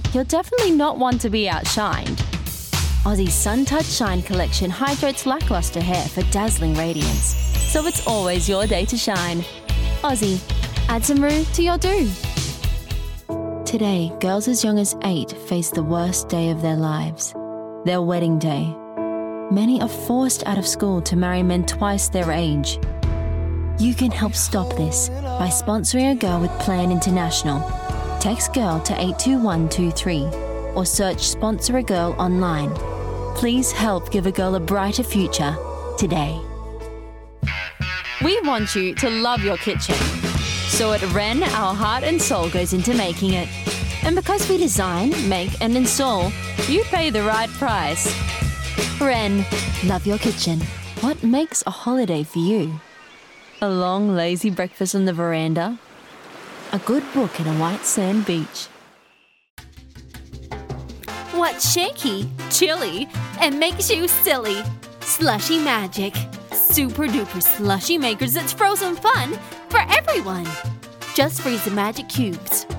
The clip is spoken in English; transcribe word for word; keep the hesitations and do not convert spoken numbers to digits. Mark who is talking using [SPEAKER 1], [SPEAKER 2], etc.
[SPEAKER 1] you'll definitely not want to be outshined. Aussie's Sun Touch Shine collection hydrates lackluster hair for dazzling radiance, so it's always your day to shine. Aussie, add some rue to your do. Today, girls as young as eight face the worst day of their lives, their wedding day. Many are forced out of school to marry men twice their age. You can help stop this by sponsoring a girl with Plan International. Text GIRL to eight two one two three or search Sponsor a Girl online. Please help give a girl a brighter future today. We want you to love your kitchen. So at Wren, our heart and soul goes into making it. And because we design, make and install, you pay the right price. Wren, love your kitchen. What makes a holiday for you? A long, lazy breakfast on the veranda? A good book in a white sand beach?
[SPEAKER 2] What's shaky, chilly, and makes you silly? Slushy magic. Super duper slushy makers that's frozen fun for everyone. Just freeze the magic cubes.